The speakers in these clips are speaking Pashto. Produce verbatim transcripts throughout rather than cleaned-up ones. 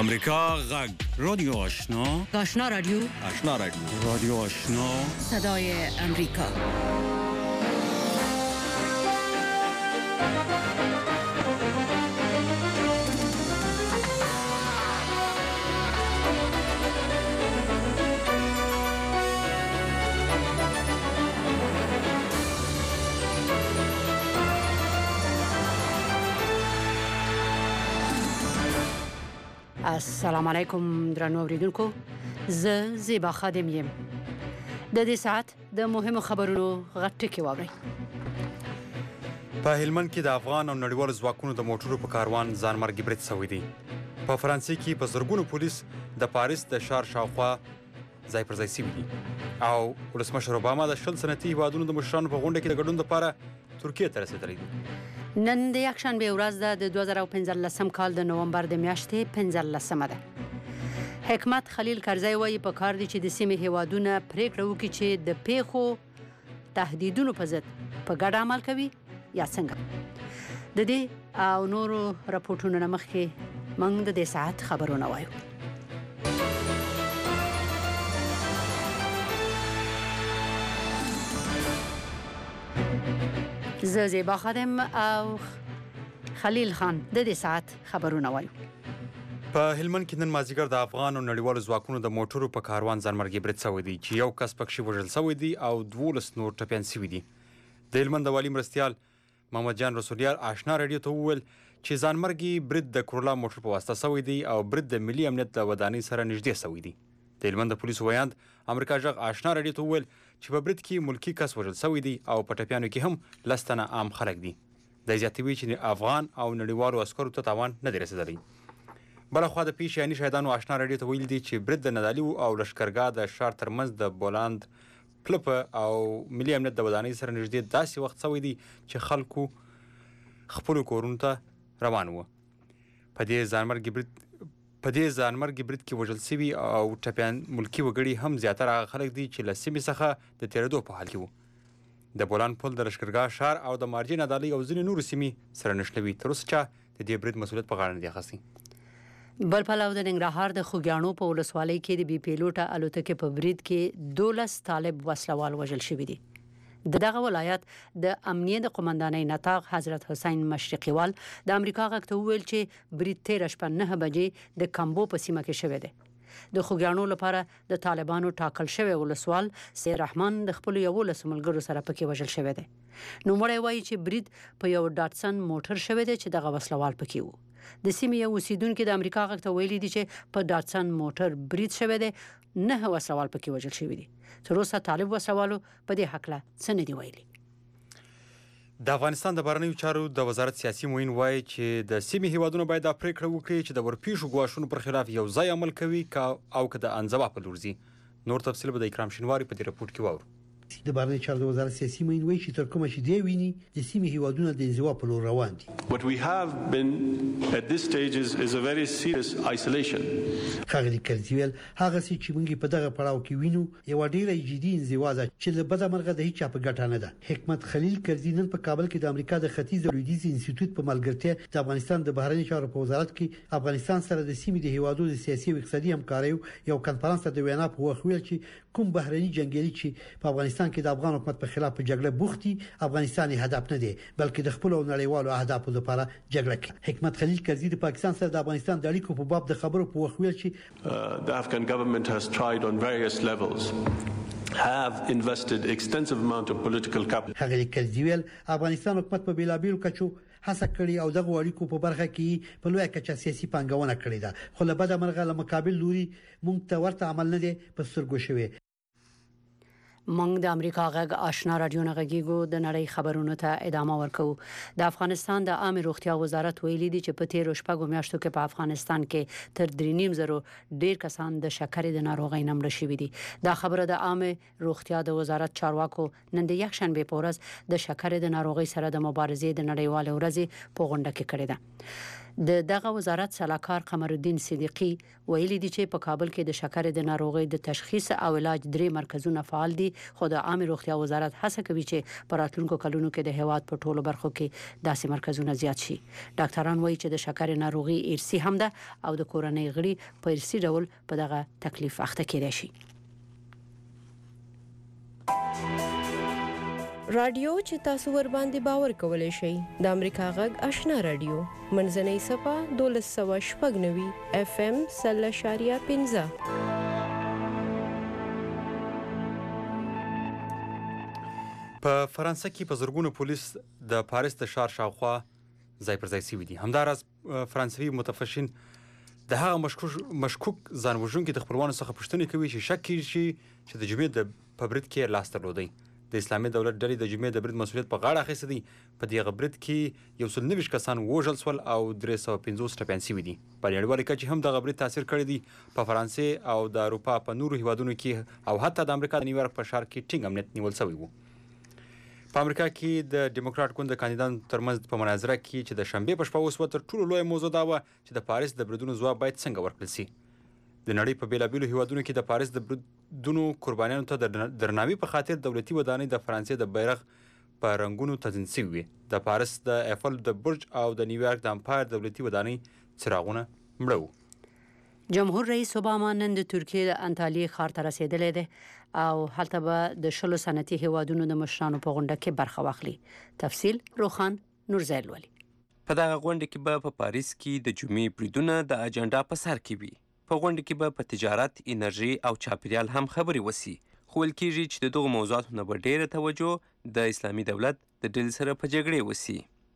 امریکا غږ رادیو آشنا آشنا رادیو آشنا رادیو رادیو آشنا صدای امریکا. السلام علیکم درنو اوریدونکو، زه زیبا خادم یم. د دې ساعت د مهمو خبرونو غټ ټکی واورئ. په هلمند کې د افغان او نړیوالو ځواکونو د موټرو په کاروان ځانمرګي برید شوی دی. په فرانسې کې په زرګونو پولیس د پاریس د ښار شاوخوا ځای پر ځای شوي دي او ولسمشر اوباما د شل سنتي هیوادونو د مشرانو په غونډه کې د ګډون لپاره ترکیې ته رسېدلی دی. نن د یکشنبې ورځ ده، د دوه زره پنځلسم کال د نومبر د میاشتې پنځلسمه ده. حکمت خلیل کرزی وایي په کار دي چې د سیمې هیوادونه پریکړه وکړي چې د پیښو تهدیدونو په ضد په ګډه عمل کوي یا څنګه. د دې او نورو راپورټونو نه مخکې موږ د دې ساعت خبرونه وایو. زه زیبا خادم او خلیل خان د دې ساعت خبرونه وایو. په هلمند کې نن مازدیګر د افغان او نړیوالو ځواکونو د موټرو په کاروان ځانمرګي برید شوی دی چې یو کس پکښې وژل شوی دی او دولس نور ټپیان شوي دي. د هلمند د والي مرستیال محمد جان رسولیار آشنا راډیو ته وویل چې ځانمرګي برید د کرولا موټر په واسطه شوی دی او برید د ملي امنیت د ودانۍ سره نږدې شوی دی. د هلمند د پولیسو ویاند امریکا غږ آشنا راډیو ته وویل چې په برید کې ملکي کس وژل شوی دی او په ټپیانو کې هم لس تنه عام خلک دي. د زیاتوي چې افغان او نړیوالو عسکرو ته تاوان نه دی رسېدلی. بلخوا د پیش یعنی شهیدانو آشنا راډیو ته ویل دي چې برید د ندالي او لښکرګاه د ښار ترمنځ د بولاند پلپه او ملي امنیت د ودانۍ سره نږدې داسې وخت شوی دی چې خلکو خپلو کورونو ته روان وو. په دې ځانمرګي برید په دې ځانمرګي برید کې وژل شوي او ټپیان ملکي وګړي هم زیاتره هغه خلک دي چې له سیمې څخه د تېرېدو په حال کې وو. د بولان پل د لښکرګاه ښار او د مارجې نادالۍ او ځینې نورو سیمې سره نښلوي. تر اوسه چا د دې برید مسؤلیت په غاړه نه دی اخیستی. بل پلو د ننګرهار د خوږیاڼو په ولسوالۍ کې د بي پیلوټه الوتکې په برید کې دولس طالب وسلوال وژل شوي دي. د دغه ولایت د امنیه د قومندانۍ نطاق حضرت حسین مشرقیوال د امریکا غږ ته وویل چې برید تېره شپه نهه بجې د کمبو په سیمه کې شوی دی. د خوږیاڼو لپاره د طالبانو ټاکل شوی ولسوال سید رحمان د خپلو یولسو ملګرو سره پکې وژل شوی دی. نوموړی وایي چې برید په یو ډاټسن موټر شوی دی چې دغه وسلوال پکې وو. د سیمې یو اوسیدونکي د امریکا غږ ته ویلي دي چې په ډاټسن موټر برید شوی دی، نه وسلوال پکې وژل شوي دي. تر اوسه طالب وسلوالو په دې هکله څه نه دي ویلي. د افغانستان د بهرنیو چارو د وزارت سیاسي معین وایي چې د سیمې هیوادونو باید دا پریکړه وکړي چې د ورپېښو ګواښونو پر خلاف یو ځای عمل کوي او که د انزوا په لور ځي. نور تفصیل به د اکرام شینواري په دې راپورټ کې واورو. د بهرنیو چارو د وزارت سیاسي معین وایي چې تر کومه چې دی ویني د سیمې هیوادونه د انزوا په لور روان دي. What we have been at this stage is, is a very serious isolation. ښاغلي کرزي ویل هغه څه چې موږ په دغه پړاو کې وینو یو ډیره جدي انزوا ده چې له بده مرغه د هیڅ چا په ګټه نه ده. حکمت خلیل کرزي نن په کابل کې د امریکا د ختیځ لویدیځ انسټیټیوټ په ملګرتیا د افغانستان د بهرنیو چارو په وزارت کې افغانستان سره د سیمې د هیوادونو د سیاسي او اقتصادي همکارۍ یو کنفرانس ته د وینا په وخت ویل چې کوم بهرني جنگیالي چې په افغانستان کې د افغان حکومت په خلاف په جګړه بوختي افغانستان هدف نه دی بلکې د خپل او نړیوالو اهدافو لپاره جګړه کوي. حکمت خلیل کرزي د پاکستان سره د افغانستان د اړیکو په باب د خبرو په وخت ویل چې the Afghan government has tried on various levels have invested extensive amount of political capital. ښاغلي کرزي ویل افغانستان حکومت په بیلابیلو کچو هڅه کړې او دغه اړیکو په برخه کې په لویه کچه سیاسي پانګونه کړې ده، خو له بده مرغه له مقابل لوري موږ ته ورته عمل نه دی په سترګو شوی. موږ د امریکا غږ آشنا راډیو نه غږیږو. د نړۍ خبرونو ته ادامه ورکوو. د افغانستان د عامه روغتیا وزارت ویلي دی چې په تیرو شپږو میاشتو کې په افغانستان کې تر درې نیم زرو ډیر کسان د شکرې د ناروغۍ نه مړه شوي دي. دا خبره د عامه روغتیا د وزارت چارواکو نن د یکشنبې په ورځ د شکرې د ناروغۍ سره د مبارزې د نړیوالې ورځې په غونډه کې کړې ده. د دغه وزارت سلاکار قمر الدین صدیقی ویلي دي چې په کابل کې د شکرې د ناروغۍ د تشخیص او علاج درې مرکزونه فعال دي خو د عامه روغتیا وزارت هڅه کوي چې په راتلونکو کلونو کې د هیواد په ټولو برخو کې داسې مرکزونه زیات شي. ډاکټران وایي چې د شکر ناروغي ارثي هم ده او د کورنۍ غړي په ارثي ډول په دغه تکلیف اخته کېدای شي. رادیو چې تاسو ور باندې باور کولای شئ د امریکا غږ آشنا رادیو منځنۍ صفه دولس سوه شپږ نوي اف ام سل اشاریه پنځه. په فرانسه کې په زرګونو پولیس د پاریس د ښار شاوخوا ځای پر ځای شوي دي. همداراز فرانسوي متفشین د هغه مشکوک ځانوژونکي د خپلوانو څخه پوښتنې کوي چې شک کیږي چې د جمعې د په برید کې لاس درلودی. د اسلامي دولت ډلې د جمعې د برید مسؤلیت په غاړه اخیستی دی. په دغه برید کې یو سل نوي کسان وژل شول او درې سوه پنځوس ټپیان شوي دي. په نړیواله کچه هم دغه برید تاثیر کړی دی. په فرانسې او د اروپا په نورو هیوادونو کې او حتی د امریکا د نیویارک په ښار کې ټینګ امنیت نیول شوی و. په امریکا کې د ډیموکراټ ګوند د کاندیدانو ترمنځ په مناظره کې چې د شنبې په شپه وسوه تر ټولو لویه موضوع دا وه چې د پاریس د بریدونو ځواب باید څنګه ورکړل شي. د نړۍ په بیلابیلو هیوادونو کې د پاریس د بریدونو قربانیانو ته د درناوي په خاطر دولتي ودانۍ د فرانسې د بیرغ په رنګونو تزیین شوي وي. د پاریس د ایفل د برج او د نیویارک د امپایر دولتي ودانۍ څراغونه مړه وو. جمهور رئیس اوباما نن د ترکیې د انټالیې ښار ته رسیدلی دی او هلته به د شلو صنعتي هیوادونو د مشرانو په غونډه کې برخه واخلي. تفصیل روخان نورزیل ولي. په دغه غونډه کې به په پاریس کې د جمعې بریدونه د اجنډا په سر کې وي. په غونډه کې به په تجارت، انرژي او چاپیریال هم خبرې وسی. خو ویل کېږي چې د دغو موضوعاتو نه به ډېره توجه د اسلامي دولت د ډلې سره په جګړې وسی.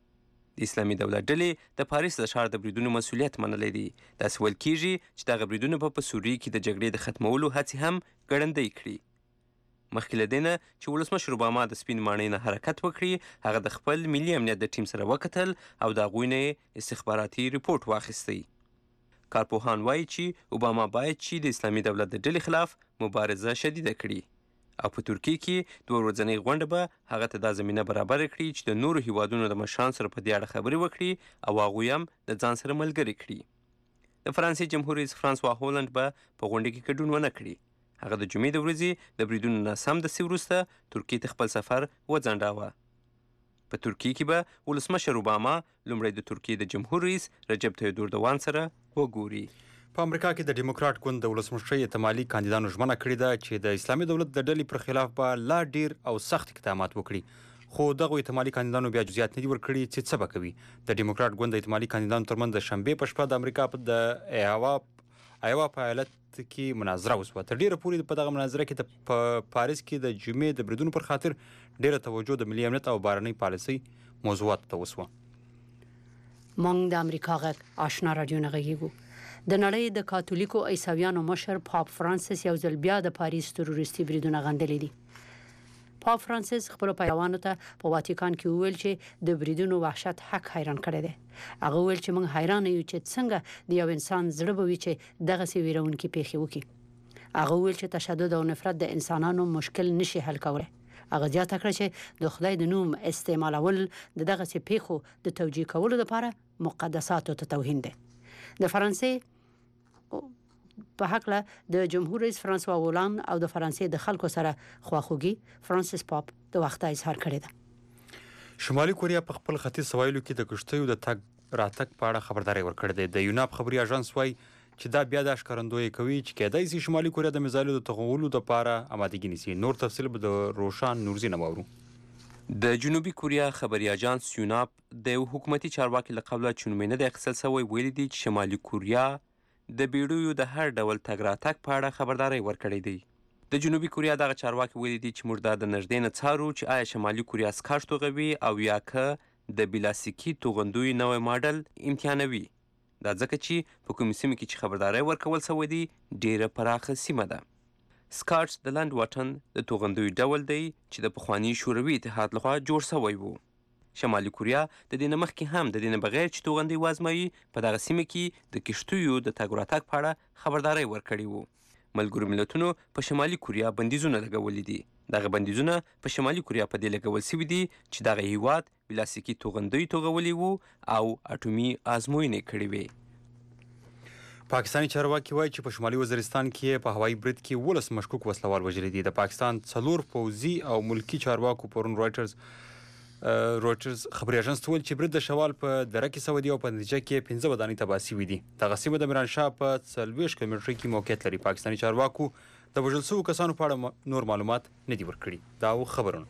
د اسلامي دولت ډلې د پاریس د ښار د بریدونو مسؤلیت منلی دی. داسې ویل کېږي چې دغه بریدونه به په سوریې کې د جګړې د ختمولو هڅې هم ګړندۍ کړي. مخکې له دې نه چې ولسمشر اوباما د سپین ماڼۍ نه حرکت وکړي، هغه د خپل ملي امنیت د ټیم سره وکتل او د هغوی نه استخباراتي ریپورټ واخیستی. کارپوهان وایي چې اوباما باید چې د اسلامي دولت د ډلې خلاف مبارزه شدیده کړي او په ترکیې کې دوه ورځنۍ غونډه به هغه ته دا زمینه برابره کړي چې د نورو هیوادونو د مشرانو سره په دې اړه خبرې وکړي او هغوی هم د ځان سره ملګري کړي. د فرانسې جمهور رئیس فرانسوا هولند به په غونډه کې ګډون ونه کړي. هغه د جمعې د ورځې د بریدونو نه سمدستي وروسته ترکیې ته خپل سفر وځنډاوه. په ترکیې کې به ولسمشر اوباما لومړی د ترکیې د جمهور رئیس رجب طیب اردوغان سره وګوري. په امریکا کې د ډیموکراټ ګوند د ولسمشرۍ احتمالي کاندیدانو ژمنه کړې ده چې د اسلامي دولت د ډلې پر خلاف به لا ډیر او سخت اقدامات وکړي. خو دغه احتمالي کاندیدانو بیا جزئیات نه دي ورکړي چې څه به کوي. د ډیموکراټ ګوند د احتمالي کاندیدانو ترمنځ د شنبې په شپه د امریکا د ایوا ایوا په ایالت کې مناظره وسوه. تر ډیره پورې په دغه مناظره کې په پاریس کې د جمعې د بریدونو پر خاطر ډیره توجه د ملي امنیت او بهرنۍ پالیسۍ موضوعات ته وسوه. مونږ د امریکا غږ آشنا رادیو نه غږیږو. د نړۍ د کاتولیکو عیسویانو مشر پاپ فرانسیس یو ځل بیا د پاریس تروریستي بریدونه غندلي دي. پاپ فرانسیس خپل پیروانو ته په واتیکان کې ویل چې د بریدونو وحشت حق حیران کړی دی. هغه ویل چې موږ حیران یو چې څنګه د یو انسان زړه به وي چې دغه سی ویرونکي پیښې وکړي. هغه ویل چې تشدد او نفرت د انسانانو مشکل نشي حل کولای. هغه زیاته کړه چې د خدای د نوم استعمالول د دغه سی پیښو د توجیه کولو لپاره مقدساتو ته توهین دی. د فرانسې په حقله د جمهور رئیس فرانسوا هولند او د فرانسې د خلکو سره خواخوږي فرانسیس پاپ د وخت اظهار کړی دی. شمالي کوریا په خپل ختیځ سوایلو کې د کشتیو د تګ راتګ په اړه خبرداري ورکړې ده. د یوناپ خبري اژانس وايي چې دا بیا د ښکارندوی کوي چې کېدای شي شمالي کوریا د میزایلو د تغولو لپاره آمادګي نیسي. نور تفصیل به د روشان نورزي نه واورو. د جنوبي کوریا خبري اژانس یوناپ د یو حکومتي چارواکي له قبله چې نوم یې نه دی اخیستل سوی ویلي دي چې شمالي کوریا د بیړیو د هر ډول تګ راتګ په اړه خبرداری ورکړی دی. د جنوبي کوریا دغه چارواکي ویلي دي چې موږ دا د نږدې نه څارو چې آیا شمالي کوریا سکاش توغوي او یا که د بلاسیکي توغندوی نوی ماډل امتحانوي. دا ځکه چې په کومې سیمې کې چې خبرداری ورکول سوی دی ډیره پراخه سیمه ده. سکاټس د لنډ واټن د توغندوی ډول دی چې د پخواني شوروي اتحاد لخوا جوړ سوی وو. شمالي کوریا د دې نه مخکې هم د دې نه بغیر چې توغندۍ وازموي په دغه سیمه کې د کښتیو د تګ راتګ په اړه خبرداری ورکړی وو. ملګرو ملتونو په شمالي کوریا بندیزونه لګولي دي. دغه بندیزونه په شمالي کوریا په دې لګول شوي دي چې دغه هیواد بلاسیکي توغندۍ توغولي وو او اټومي ازموینې کړې وې. پاکستاني چارواکي وایي چې په شمالي وزیرستان کې په هوایي برید کې ولس مشکوک وسلوال وژلي دي. د پاکستان څلور پوځي او ملکی چارواکو پرون رويټرز رويټرز خبري اژانس ته ویل چې برید د شوال په دره کې سوي دي او په نتیجه کې پنځه ودانۍ تباه شوي دي. دغه سیمه د میرانشاه په څلوېښت کیلومتره کې موقعیت لري. پاکستاني چارواکو د وژل شوو کسانو په اړه نور معلومات نه دي ورکړي. دا و خبرونه.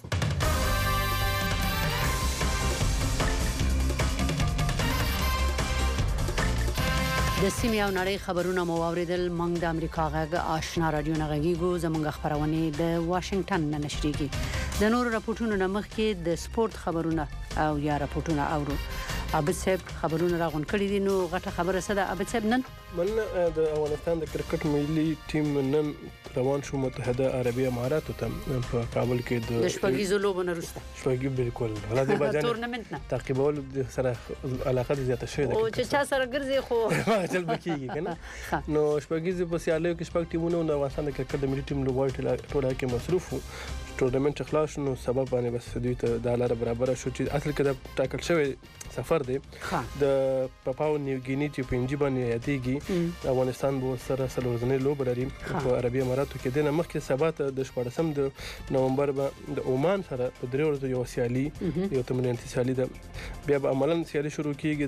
د سیمې او نړۍ خبرونه مو واوریدل. موږ د امریکا غږ آشنا رادیو نه غږیږو. زموږ خبرونه د واشنگټن نه نشریږي. د نورو راپورټونو نه مخکې د سپورت خبرونه او یا راپورټونه اورو. عابد صاحب خبرونه راغون کړی دي. نو غټه خبره څه ده عابد صاحب؟ نن من د افغانستان د کرکټ ملي ټیم نن روان شو متحده عربي اماراتو ته په کابل کې د شپږیزو لوبو نه وروسته. شپږی بالکل غلطي باندې تورنمنت نه تعقیبول سره علاقه زیاته شوې ده او چې چا سره ګرځي خو چل بکیږي کنه. نو شپږیزو په سیالیو کې شپږ ټیمونه د افغانستان د کرکټ ملي ټیم لوبغاړي ټول کې مصروف وو. ټورنمنت خلاص نو سبب باندې بس دوی ته د لاره برابر شو چې اصل کې د ټاکل شوی سفر دی د پاپاو نیوګینی چې په انجی باندې یادېږي. افغانستان به سره سلورځنې لوب لري په عربي اماراتو کې. د مخکې سبات د شپږم د نومبر به د عمان سره په درې ورځو یو سیالي یو تمرینتي سیالي ده. بیا به عملاً سیالي شروع کیږي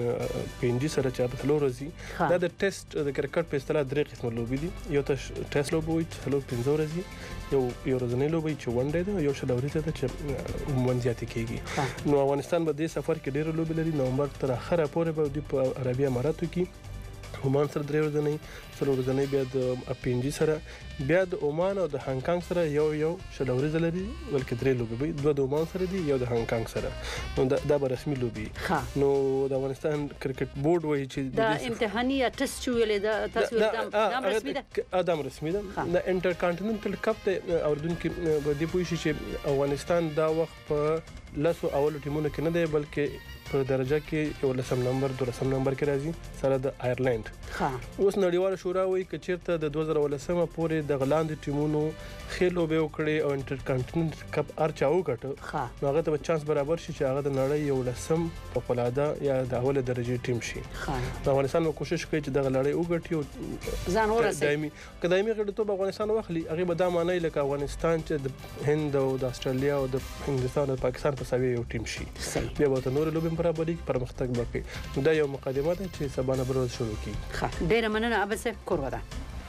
د پنځه سره چې په څلور ورځې دا د ټیسټ د کرکټ په اصطلاح درې قسم لوبي دي. یو ته ټیسټ لوب وي څلور پنځه ورځې، یو یو ورځنی لوبي چې ون ډے ده، یو شل ورځې ده چې عموماً زیاتې کیږي. نو افغانستان به د سفر کې ډېر لوبي لري. نومبر تر اخره پورې به د په عربي اماراتو کې عمان سره درې ورځې څلور ورځې بیا د پنځه سره بیا د عمان او د هانګ کانګ سره یو یو شل ورځې لري بلکې درې لوبي دوه د عمان سره دي یو د هانګ کانګ سره. نو دا, دا به رسمي لوبي. نو د افغانستان کرکټ بورډ وایي چې دا امتحاني یا ټیسټ ویلې دا تاسو دا رسمي ده. ادم رسمي ده. د انټر کانټیننټل کپ ته اوردونکو به دی پوه شي چې افغانستان دا وخت په لاسو اول ټیمونو کې نه دی بلکې په درجه کې یو لسم نمبر دولسم نمبر کې راځي سره د آیرلند. اوس نړیواله شورا وایي چې چیرته د دوه زره ولسمه پورې د غلاند ټیمونو خېلو به وکړي او انټر کانټیننټ کپ ارچا وکړي نو هغه ته چانس برابر شي چې هغه د نړۍ یو لسم په قلاده یا د اوله درجه ټیم شي. افغانستان نو کوشش کوي چې د لړۍ وګټي او ځان ورسوي. دایمي کدایمي غړیتوب افغانستان واخلي. هغه به دا معنی لکه افغانستان چې د هند او د استرالیا او د هندستان او پاکستان په ساوي یو ټیم شي. بیا به نور لوبې برابرۍ پرمختګ وکړي. دا یو مقدمه ده چې سبا نه بروز شروع کیږي. ښه ډیره مننه ابسه کورواده.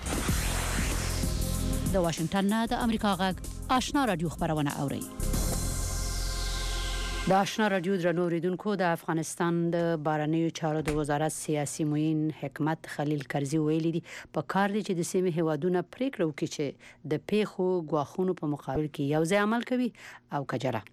د واشنگټن نه د امریکا غږ آشنا رادیو خبرونه اوري. د آشنا رادیو درنو ریدونکو د افغانستان د بهرنیو چارو د وزارت سیاسي معین حکمت خلیل کرزي ویلي دي په کار دي چې د سیمې هوادونه پریکړه وکړي چې د پیښو غواخونو په مقابل کې یو ځای عمل کوي او کجره.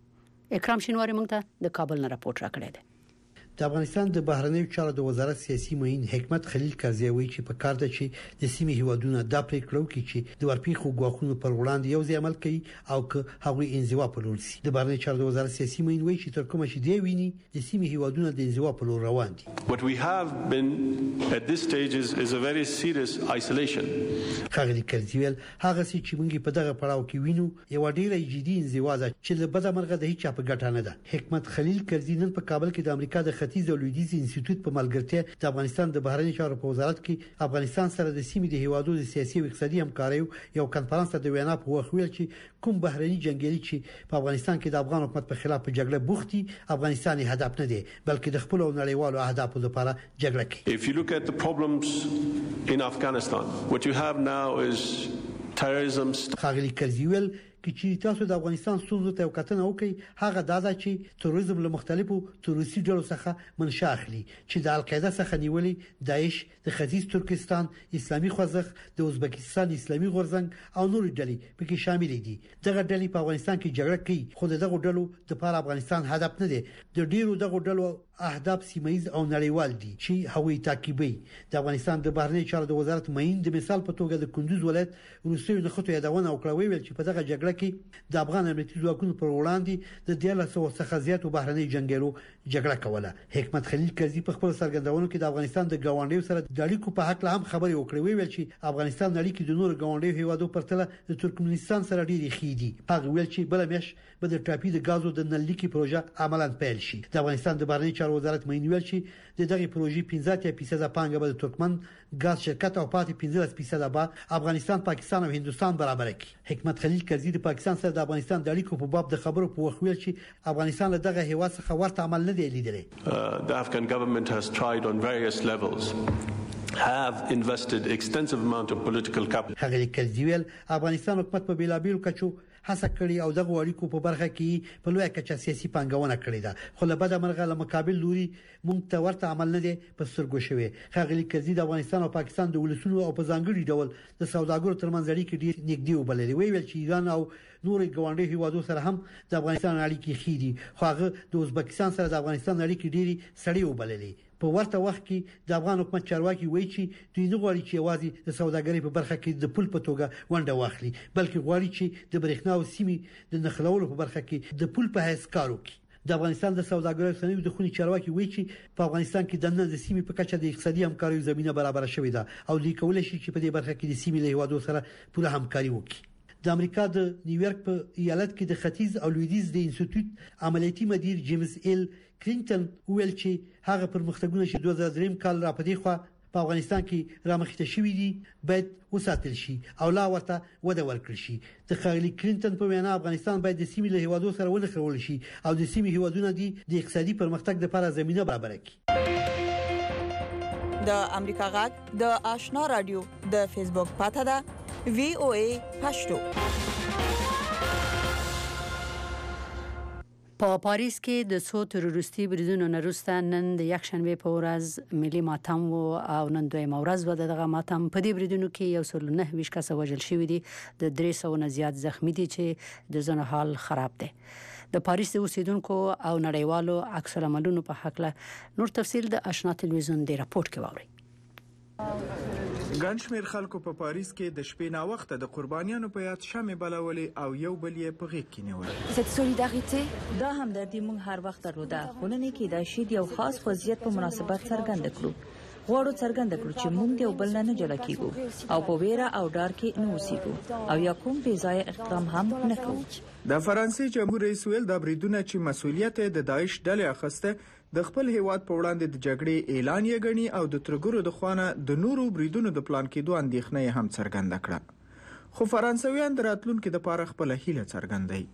اکرام شینواری مونږ ته د کابل نه راپورټ راکړی دی. د افغانستان د بهرنیو چارو د وزارت سیاسي معین حکمت خلیل کرزي وایي چې په کار ده چې د سیمې هیوادونو د پریکړو کې چې د ورپیخو غواخونو پر وړاندې یو ځای عمل کوي او که هغوی انزوا په لور سي. د بهرنیو چارو د وزارت سیاسي معین وایي چې تر کومه چې دی ویني د سیمې هیوادونو د انزوا په لور روان دي. What we have been at this stage is, is a very serious isolation. خلیل کرزي ویل هغه چې موږ په دغه پړاو کې وینو یو ډیره جدي انزوا ده چې له بده مرغه د هیڅ په ګټه نه ده. حکمت خلیل کرزي نن په کابل کې د امریکا د ختیځ او لویدیځ انسټیټیوټ په ملګرتیا د افغانستان د بهرنیو چارو په وزارت کې افغانستان سره د سیمې د هیوادو د سیاسي او اقتصادي همکارۍ یو کانفرنس ته د وینا په وخت ویل چې کوم بهرني جنگیالي چې په افغانستان کې د افغان حکومت په خلاف په جګړه بوختي افغانستان هدف نه دی بلکې د خپل نړیوالو اهدافو لپاره جګړه کوي. If you look at the problems in Afghanistan, what you have now is terrorism. خلیل کرزي ویل چې تاسو د افغانستان ستونزو ته وکتنه وکړئ هغه دا ده چې تروریزم له مختلفو تروریستي ډلو څخه منشأ اخلي چې د القاعده څخه نیولې داعش د ختیځ ترکستان اسلامي خوځښت د ازبکستان اسلامي غورځنګ او نور ډلې پکې شامل دي. دغه ډلې په افغانستان کې جګړه کوي خو دغه ډلو د لپاره افغانستان هدف نه دی. د ډیرو دغه ډلو اهداف سیمایي او نړیوال دي چې هغوی تعقیبي. د افغانستان د بهرنیو چارو د وزارت معین د مثال په توګه د کندوز ولایت وروستیو نخښو یادونه وکړه ویل چې په دغه جګړه کې د افغان امنیتي ځواکونو پر وړاندې د دیارلس څخه زیاتو بهرنیو جنگیالو جګړه کوله. حکمت خلیل کرزي په خپل څرګندونو کې د افغانستان د ګاونډیو سره د اړیکو په حق له هم خبرې وکړې ویل چې افغانستان نړۍ کې د نور ګاونډیو هیوادو پرتله د ترکمنستان سره ډېری خېدي. هغه ویل چې بل میش به د ټاپي د غازو د نللیکي پروژه عملاً پیل شي. د افغانستان د بهرنیو چارو وزارت مې ویل چې د دغه پروژې پنځه فیصد پانګه به د ترکمن غاز شرکت او پاتې پنځه فیصد به افغانستان، پاکستان او هندستان برابر کړي. حکمت خلیل کرزي د پاکستان سره د افغانستان د اړیکو په باب د خبرو په وخت ویل چې افغانستان له دغه هیواد څخه ورته عمل نه دی لیدلی. The Afghan government has tried on various levels have invested extensive amount of political capital. هغه کرزي ویل افغانستان حکومت په بیلابیلو کچو هڅه کړې او دغه اړیکو په برخه کې په لوی کچه سیاسي پانګونه کړې ده، خو له بده مرغه له مقابل لوري مونږ ته ورته عمل نه دی په سترګو شوی. هغه کرزي د افغانستان او پاکستان د ولسونو او په ځانګړي ډول د سوداګرو ترمنځ اړیکې ډېر نږدې وبللې. ویل چې ایران او نور ګاونډي هیوادو سره هم د افغانستان اړیکې خېدي، خو هغه د ازبکستان سره د افغانستان اړیکې ډېری سړې وبللې. په ورته وخت کې د افغان حکومت چارواکي وایي چې دوی نه غواړي چې یوازې د سوداګرۍ په برخه کې د پول په توګه ونډه واخلي، بلکې غواړي چې د برېښنا او سیمې د نښلولو په برخه کې د پول په حیث کار وکړي. د افغانستان د سوداګرۍ صنایعو د خونی چارواکي وایي چې په افغانستان کې د نن د سیمې په کچه د اقتصادي همکارۍ زمينه برابر شوې ده او دوی کولای شي چې په دې برخه کې د سیمې له هیوادو سره پوره همکاري وکړي. د امریکا د نیویارک په ایالت کې د ختیځ او لویدیځ د انسټیټیوټ عملیاتي مدیر جیمز ایل کلینټن ویل چې هغه پرمختګونه چې دوه زره درې کال را پدې خو په افغانستان کې رامخته شوې دي باید وساتل شي او لا ورته وده ورکړل شي. د خاغلی کلینټن په وینا افغانستان باید د سیمې له هیوادو سره ونښلول شي او د سیمې هیوادونه د اقتصادي پرمختګ لپاره زمينه برابر کړي. د امریکا غږ د آشنا رادیو د فیسبوک پاته ده وی او ای پښتو. په پاریس کې د څو تروریستي بریدونو نه وروسته نن د یکشنبه په ورځ ملي ماتم او نن دویمه ورځ و دغه ماتم په دې بریدونو کې یو سل نه ویشت کس وژل شوی دي، د درې سوه نه زیات زخمی دي چې د ځنو حال خراب دی. د پاریس د اوسیدونکو او نړیوالو عکس العملونو په حق له نور تفصیل د آشنا تلویزیون د راپورټ کې واوري. ګڼ شمېر خلکو په پاریس کې د شپې نا وخته د قربانیانو په یاد شمع بلولې او یو بل یې په غېږ کې نیول. cette solidarité دا همدردي موږ هر وخت درلوده، خو نن کې د شید یو خاص وضعیت په مناسبت څرګند کړو. غواړو څرګند کړو چې موږ د یو بل نه جلا کیږو او په ویره او ډار کې نه اوسېږو او یا کوم بې ځایه اقدام هم نه کوو. د فرانسې جمهور رئیس ویل دا بریدونه چې مسؤلیت د داعش ډلې اخیسته د خپل هیواد په وړاندې د جګړې اعلان یې غني او د ترګرو د خوانه د نورو بریدونو د پلان کېدو اندېښنه هم څرګنده کړه. خو فرانسویان د راتلونکو د پاره خپل هیله څرګندوي.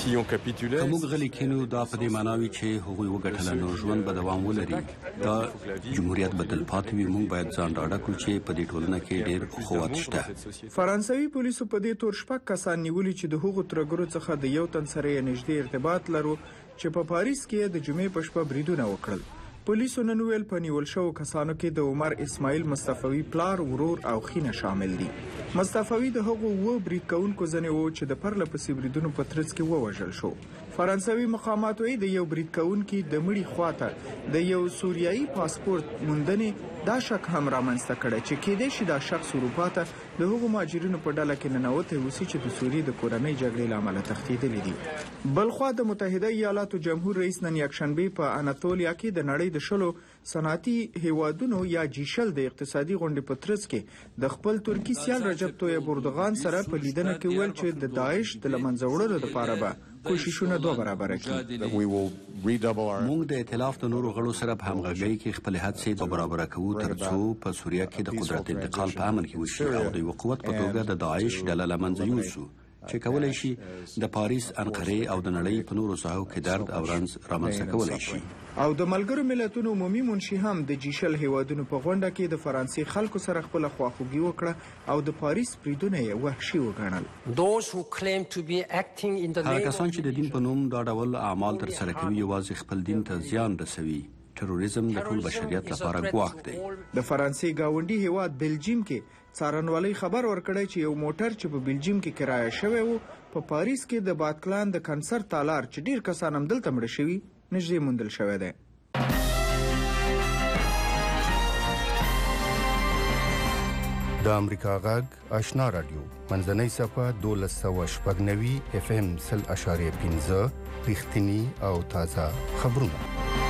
موږ غلي کینو دا په دې معنی وي چې هغوی وګټل نو ژوند به دوام ولري. دا جمهوریت بدل پاتې وي، موږ باید ځان ډاډه کړو چې په دې ټولنه کې ډېر قوت شته. فرانسوي پولیسو په دې تور شپږ کسان نیولي چې د هغو ترګرو څخه د یو تن سره نږدې ارتباط لرو چې په پاریس کې د جمعې په شپه بریدونه وکړل. پولیسو نن ویل په نیول شوو کسانو کې د عمر اسماعیل مصطفی پلار، ورور او خینه شامل دي. مصطفی د هغو و برید کوونکو ځنې وو چې د پرله پسې بریدونو په ترڅ کې ووژل شو. فرانسوي مقامات وايي د یو برید کوونکي د مړي خواته د یو سوریایي پاسپورت موندنې دا شک هم رامنځته کړی چې کېدای شي دا شخص اروپا ته د هغو مهاجرینو په ډله کې ننوتی اوسي چې د سوریې د کورنۍ جګړې له امله تښتېدلي دي. بلخوا د متحده ایالاتو جمهور رئیس نن یکشنبه په اناتولیا کې د نړۍ د شلو صنعتي هیوادونو یا جیشل د اقتصادي غونډې په ترڅ کې د خپل ترکی سیال رجب طیب اردوغان سره په لیدنه کې ویل چې د داعش د لمنځه وړلو لپاره به کوششونه دوه برابر کړي. موږ د ائتلاف د نورو غړو سره په همغږۍ کې خپل هڅې دوه برابر کوو ترڅو په سوریه کې د قدرت انتقال په امن کې وشي او د یو قوت په توګه د داعش ډله له منځه یوسو چې کولای شي د پاریس، انقره او د نړۍ په نورو ساحو کې درد او رنځ رامنځته کولای شي. او د ملګرو ملتونو عمومي منشي هم د جیشل هیوادونو په غونډه کې د فرانسې خلکو سره خپل خواخوږي وکړه او د پاریس بریدونه یې وحشي وګڼل. هغه کسان چې د دین په نوم دا ډول اعمال تر سره کوي یوازې خپل دین ته زیان رسوي. تروریزم د ټول بشریت لپاره ګواښ دی. د فرانسې گاونډي هیواد بلجیم کې څارنوالۍ خبر ورکړی چې یو موټر چې په بلجیم کې کرایه شوی و په پاریس کې د باتکلان د کنسر تالار چې ډیر کسان هم دلته مړه شوي نږدې موندل شوی دی. د امریکا غږ آشنا رادیو منځنۍ صفحه دولس سوه شپږ نوي اف ام سل اشاریه پنځه رښتینی او تازه خبرونه.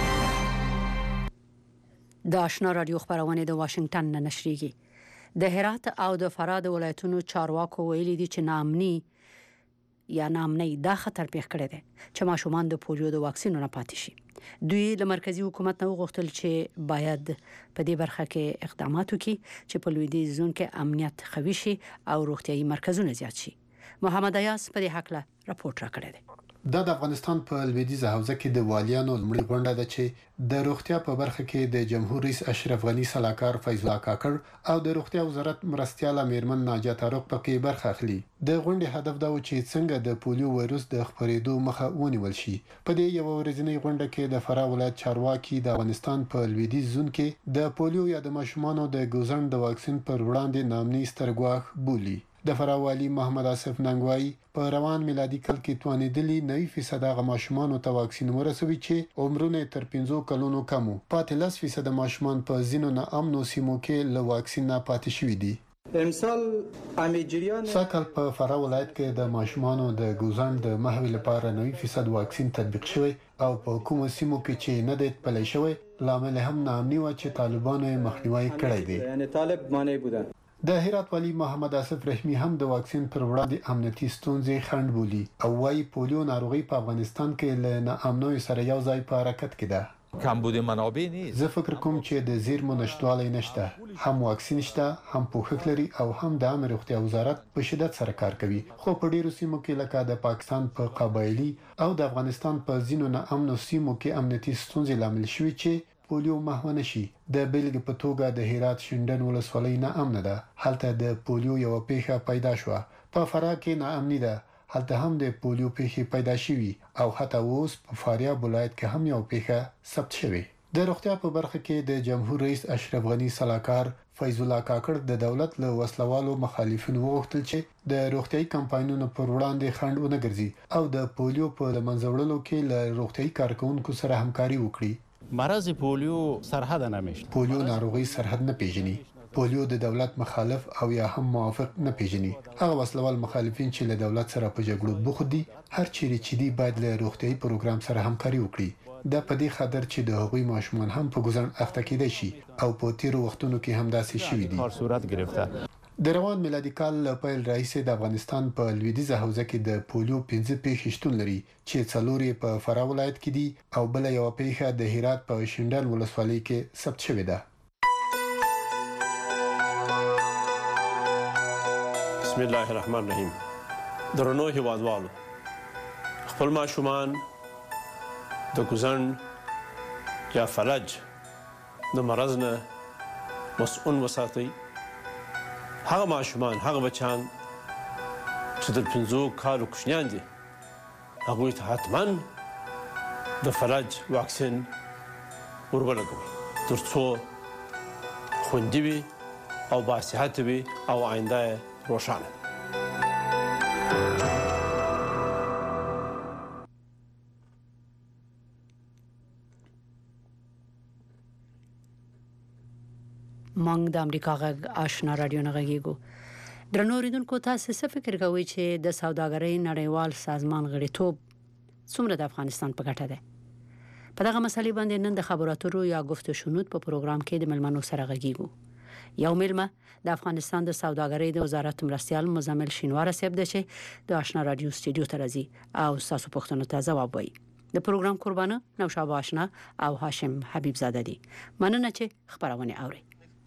د آشنا رادیو خبرونه د واشنگټن نه نشریږي. د هرات او د فراه ولایتونو چارواکو ویلي دي چې ناامني یا ناامنۍ دا خطر پیښ کړی دی چې ماشومان د پولیو د واکسینو نه پاتې شي. دوی له مرکزی حکومت نه وغوښتل چې باید په دې برخه کې اقدامات وکړي چې په لویدیځ زون کې امنیت قوي شي او روغتيایي مرکزونه زیات شي. محمد ایاس په دې حق له راپورټ راکړی دی. دا د افغانستان په لویدیځه حوزه کې د والیانو لمړی غونډه ده چې د روغتیا په برخه کې د جمهور رئیس اشرف غنی سلاکار فیض الله کاکړ او د روغتیا وزارت مرستياله میرمن ناجیه طارق په کې برخه اخلي. د غونډې هدف دا و چې څنګه د پولیو وایروس د خپرېدو مخه ونیول شي. په دې یو ورځنی غونډه کې د فراه ولایت چارواکي د افغانستان په لویدیځ زون کې د پولیو یا د ماشومانو د ګوزن د واکسین پر وړاندې نامني سترګواخ بولی. د فراه والی محمد آصف ننګوای په روان میلادي کال کې توانیدلی نوي فیصد هغه ماشومان ته واکسین ورسوي چې عمرونه تر پنځه کلونو کم وو. پاتې لس فیصد ماشومان په ځینو نه امنو سیمو کې له واکسین نه پاتې شوي دي. امسال امیجریان ساکل په فراه ولایت کې د ماشومانو د ګوزن د محوي لپاره نوي فیصد واکسین تطبیق شوی او په کومو سیمو کې چې نه د پلي شوی لامل هم نامني و چې طالبانو مخنیوي کړی دی. یعنی طالب معنی بودن. د هرات والی محمد آصف رحمی هم د واکسین پر وړاندې امنیتي ستونزې خنډ بولي او وايي پولیو ناروغي په افغانستان کې له ناامنۍ سره یو ځای په حرکت کې ده. کمبود منابع نیست. زه فکر کوم چې د زیرمو نشټوالی نشته. هم واکسین شته، هم پوښښ لري او هم د عامه روغتیا وزارت په شدت سره کار کوي. خو په ډیرو سیمو کې لکه د پاکستان په قبایلی او د افغانستان په ځینو ناامنو سیمو کې امنیتي ستونزې لامل شوي چې پولیو محو نشي. د بیلګې په توګه د هرات شندن ولسوالۍ نه امن ده. هلته د پولیو یو پیښه پیدا شو. په فراه کې نه امني ده. هلته هم د پولیو پیښې پیدا شوي او حتی اوس په فاریاب ولایت کې هم یو پیښه ثبت شوی. د روغتیا په برخه کې د جمهور رئیس اشرف غنی سلاکار فیض الله کاکړ د دولت له وسلوالو مخالفینو وغوښتل چې د روغتيایي کمپاینونو پر وړاندې خنډ ونه ګرځي او د پولیو په منځوړلو کې له روغتيایي کارکونکو سره همکاري وکړي. مرض پولیو سرحد نه میشته. پولیو ناروغي سرحد نه پیژني. پولیو د دولت مخالف او یا هم موافق نه پیژني. هغه وسلوال مخالفین چې له دولت سره په جګړو بوخت دي هر چیرې چې دی باید له روغتيایي پروګرام سره همکاري وکړي. دا په دې خاطر چې د هغوی ماشومان هم په ګوزن اخته کېدای شي او په تیرو وختونو کې هم داسې شوي دي. هر صورت گرفته. د روان میلادي کال له پیل راهیسې د افغانستان په لویدیځه حوزه کې د پولیو پنځه پیښې شتون لري چې څلور یې په فراه ولایت کې دي او بل یو پیښه د هرات په شندن ولسوالۍ کې ثبت شوې ده. بسم الله الرحمن الرحیم. درنو هیوادوالو، خپل ماشومان د ګوزن یا فلج د مرض نه مسؤل وساتئ. هغه ماشومان، هغه بچان چې تر پنځو کالو کوچنیان دي هغوی ته حتما د فلج واکسین ور ولګوئ تر څو خوندي وي او باصحته وي او آینده یې روښانه. مونږ د امریکا غږ آشنا رادیو نه غږیږو. درنو اوریدونکو، تاسو څه فکر کوئ چې د سوداګرۍ نړیوال سازمان غړیتوب څومره د افغانستان په ګټه ده؟ په دغه مسلې باندې نن د خبرو اترو یا گفتگو شنود په پروګرام کې د ملمنو سره غږیږو. یو ملمه د افغانستان د سوداګرۍ د وزارت مرستيال مزمل شینوار صاحب د چې د آشنا رادیو استودیو ته راځي او تاسو پوښتنو ته ځواب وایي. د پروګرام قربانه نوشابه آشنا او هاشم حبیب زاده دي. مننه چې خبرونه اوري.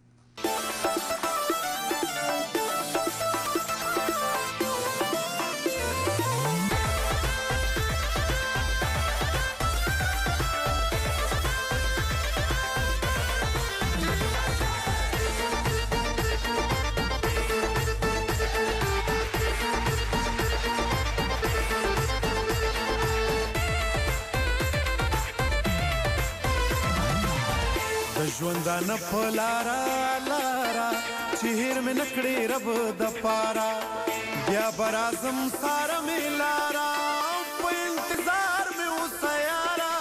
ژوندانه پلارا لارا چهر میں نکڑے رب د پارا بیا برازم سارا میں لارا په انتظار میں او سیارا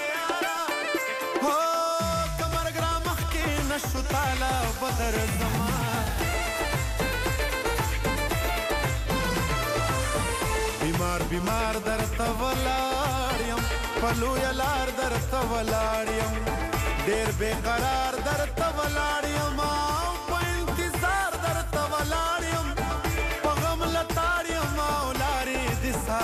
ہو کمر گرامخ کے نشو تالا بدر زمان بیمار بیمار در تولاړیم پلو یلار در تولاړیم ډېر بے قرار در تولاړیم او په انتظار در تولاړیم په غم لتاړیم او لارې د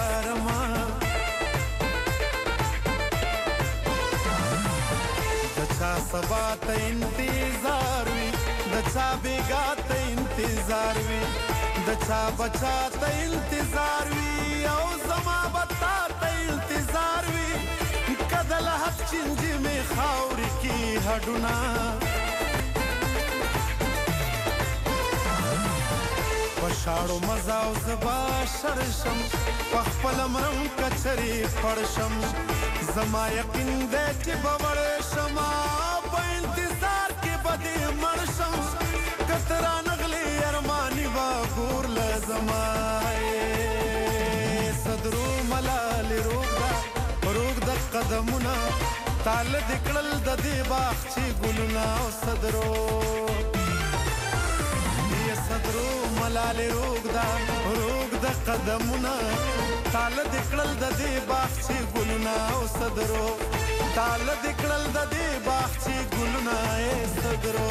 سبا ته انتظار وي د چا بیګا ته انتظار وي د چا بچا ته انتظار وي او زما بتا ته انتظار وي کدل حق چنجي می خاوري کی هډونا پښاړو مزا او زبا شرشم پخپل مرم کچري پړشم زما یقین دې چې باور شما په انتظار کې بده مرشم کترا نغلی ارمانی با ګور لزما صدرو ملال روغدا روغ د قدمونه تال دکړل د دې باغچې ګلونه او صدرو صدرو ملال روغدا روغ د قدمونه تال دکړل د دې باغچې ګلونه او صدرو تال دکړل د دې باغچې ګلونه اے صدرو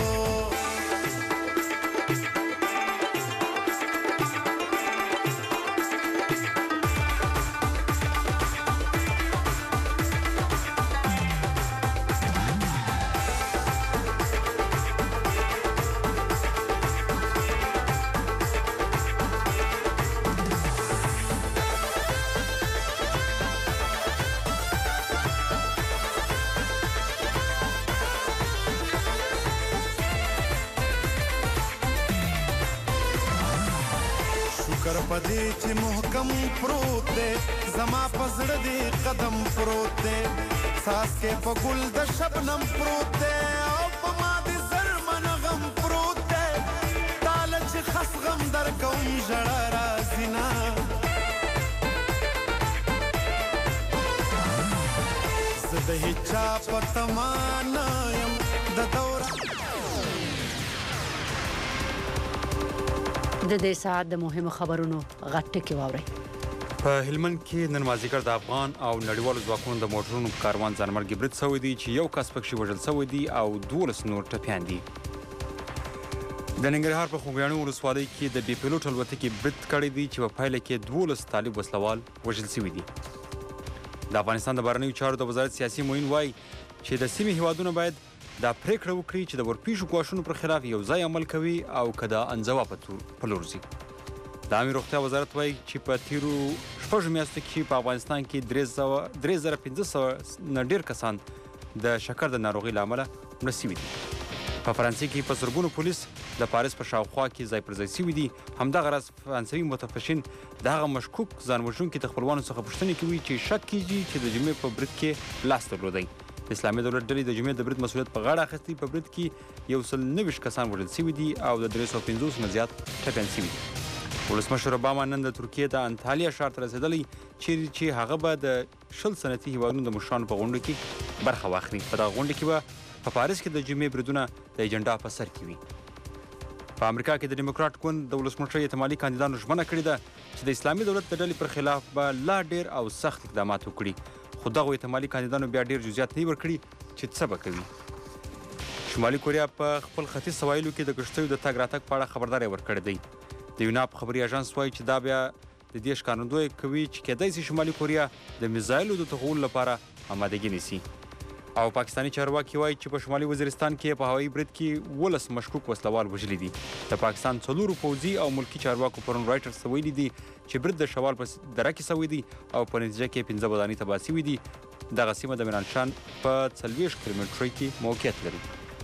پدې چې محکم پروت دی زما پزړه دی قدم پروت دی ساس کې په ګل د شبنم پروت دی او په ما دې زرمن غم پروت دی تاله چې خس غم در کوم ژړا راځي نه زه د هیچا په تما نه یم د دوره د دې ساعت د مهمو خبرونو غټه کې واوري په هلمند کې نن مازیګر د افغان او نړیوالو ځواکونو د موټرونو کاروان ځانمرګي برید شوی دی چې یو کس پکې وژل شوی دی او دولس نور ټپیان دي د ننګرهار په خوږیاڼو ولسوالۍ کې د بي پیلوټ الوتکې برید کړی دی چې په پایله کې دولس طالب وسلوال وژل شوي دي د افغانستان د بهرنیو چارو د وزارت سیاسي معین وایي چې د سیمې هیوادونه باید دا پریکړه وکړي چې د ورپېښو ګواښونو پر خلاف یو ځای عمل کوي او که د انزوا په لور ځي د عامې روغتیا وزارت وایي چې په تیرو شپږو میاشتو کې په افغانستان کې درې زره پنځه سوه نه ډېر کسان د شکر د ناروغۍ له امله مړه شوي دي په فرانسې کې په زرګونو پولیس د پاریس په شاوخوا کې ځای پر ځای شوي دي همدغه راز فرانسوي متفشین د هغه مشکوک ځانوژونکي د خپلوانو څخه پوښتنې کوي چې شک کیږي چې د جمعې په برید کې لاس درلودی د اسلامي دولت ډلې د جمعې د برید مسؤلیت په غاړه اخیستی په برید کې یو سل نوي کسان وژل شوي دي او د درې سوه پنځوس نه زیات ټپیان شوي دي ولسمشر اوباما نن د ترکیې د انتالیا ښار ته رسېدلی چیرې چې هغه به د شل صنعتي هیوادونو د مشرانو په غونډه کې برخه واخلي په دغه غونډه کې به په پاریس کې د جمعې بریدونه د ایجنډا په سر کې وي په امریکا کې د ډیموکراټ ګوند د ولسمشر احتمالي کاندیدانو ژمنه کړې ده چې د اسلامي دولت د ډلې پر خلاف به لا ډېر او سخت اقدامات وکړي خو دغو احتمالي کاندیدانو بیا ډېر جزئیات نه ورکړي چې څه به کوي شمالي کوریا په خپل ختیځ سوایلو کې د کښتیو د تګ راتګ په اړه خبرداری ورکړی دی د یوناپ خبري اژانس وایي چې دا بیا د دې ښکارندوی کوي چې کیدای شي شمالي کوریا د میزایلو د تخولو لپاره آمادګي نیسي او پاکستاني چارواکي وایي چې په شمالي وزیرستان کې په هوایي برید کې ولس مشکوک وسلوال وژلي دي د پاکستان څلورو پوځي او ملکي چارواکو پرون رایټرز ته ویلي دي چې برید د شوال په دره کې شوی دی او په نتیجه کې پنځه ودانۍ تباه شوي دي دغه سیمه د میرانشان په څلوېښت کیلومترۍ کې موقعیت لري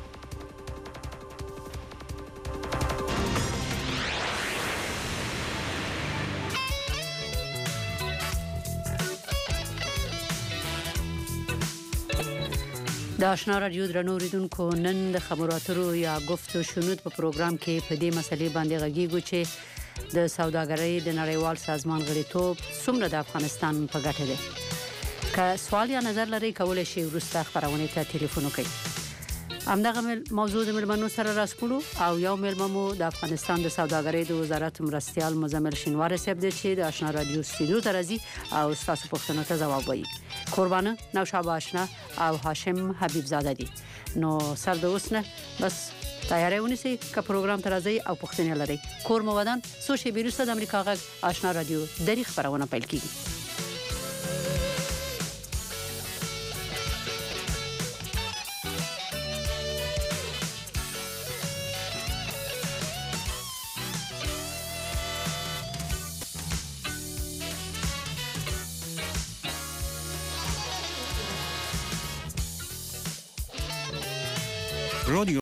د آشنا رادیو درنو اوریدونکو نن د خبرو اترو یا گفت و شنود په پروګرام کې په دې مسلې باندې غږیږو چې د سوداګرۍ د نړیوال سازمان غړیتوب څومره د افغانستان په ګټه دی که سوال یا نظر لرئ کولای شئ وروسته خبرونه ته ټلیفون وکړئ همدغه موضوع د ملمنو سره راسپړو او یو ملممو د افغانستان د سوداګرۍ د وزارت مرستيال مزمل شینوار صاحب د چې د آشنا رادیو استودیو ته راځي او تاسو پوښتنو ته ځواب وایي قربانه نوشابه آشنا او هاشم حبیب زاده دي نو سر د اوسنه بس تیاری ونیسئ که پروګرام ته راځي او پوښتنې لرئ کور مو ودان څو شېبې وروسته د امریکا غږ آشنا رادیو درې خبرونه پیل کیږي رادیو